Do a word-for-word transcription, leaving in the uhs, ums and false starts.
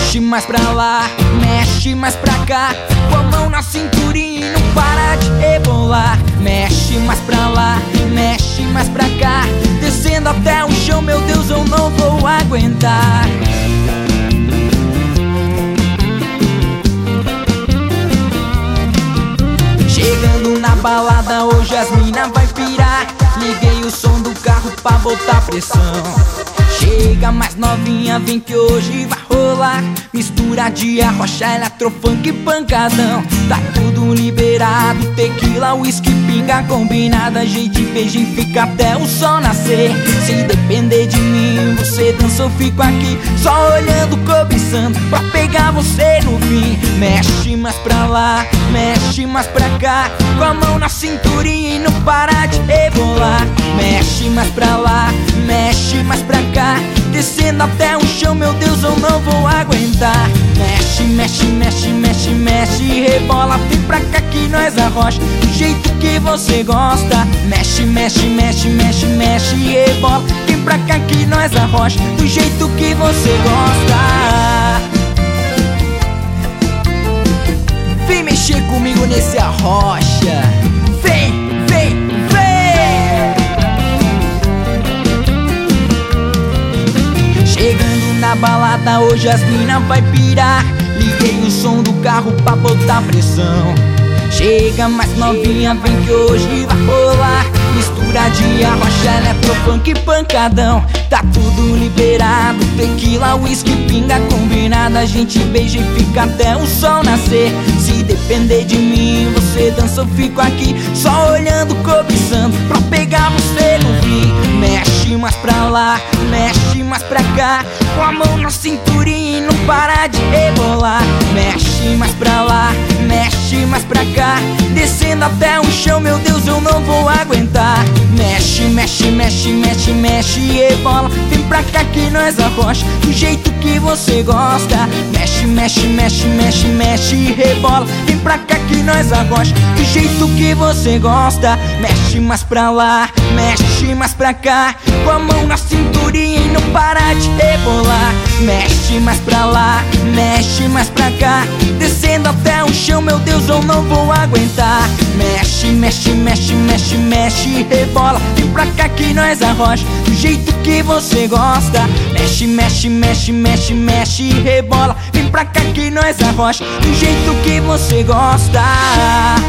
Mexe mais pra lá, mexe mais pra cá, com a mão na cinturinha e não para de rebolar. Mexe mais pra lá, mexe mais pra cá, descendo até o chão, meu Deus, eu não vou aguentar. Chegando na balada, hoje as mina vai pirar. Liguei o som do carro pra botar pressão. Chega mais novinha, vem que hoje vai rolar. Mistura de arrocha, eletrofunk e pancadão. Tá tudo liberado, tequila, whisky, pinga combinada. A gente beija e fica até o sol nascer. Se depender de mim, você dança, eu fico aqui só olhando, cobiçando, pra pegar você no fim. Mexe mais pra lá, mexe mais pra cá, com a mão na cinturinha e não para de rebolar. Mexe mais pra lá, mexe mais pra cá, descendo até o chão, meu Deus, eu não vou aguentar. Mexe, mexe, mexe, mexe, mexe, rebola, vem pra cá que nós arrocha do jeito que você gosta. Mexe, mexe, mexe, mexe, mexe, rebola, vem pra cá que nós arrocha do jeito que você gosta. Vem mexer comigo nesse arrocha. Vem, vem, vem. Chegando na balada, hoje as mina vai pirar. Liguei o som do carro pra botar pressão. Chega mais novinha, vem que hoje vai rolar. Mistura de arrocha, eletrofunk e pancadão. Tá tudo liberado, tequila, whisky, pinga combinada. A gente beija e fica até o sol nascer. Se depender de mim, você dança, eu fico aqui só olhando, cobiçando, pra pegar você no fim. Mexe mais pra lá, mexe mais pra cá, com a mão na cinturinha e não para de rebolar. Mexe mais pra lá, mexe mais pra cá, descendo até o chão, meu Deus, eu não vou aguentar. Mexe, mexe, mexe, mexe, mexe, rebola, vem pra cá que nós arrocha do jeito que você gosta. Mexe, mexe, mexe, mexe, mexe, rebola, vem pra cá que nós arrocha do jeito que você gosta. Mexe mais pra lá, mexe mais pra cá, com a mão na cinturinha e não para de rebolar. Mexe mais pra lá, mexe mais pra cá, descendo até o chão, meu Deus, eu não vou aguentar. Mexe, mexe, mexe, mexe, mexe, rebola, vem pra cá que nós arrocha do jeito que você gosta. Mexe, mexe, mexe, mexe, mexe, rebola, vem pra cá que nós arrocha do jeito que você gosta.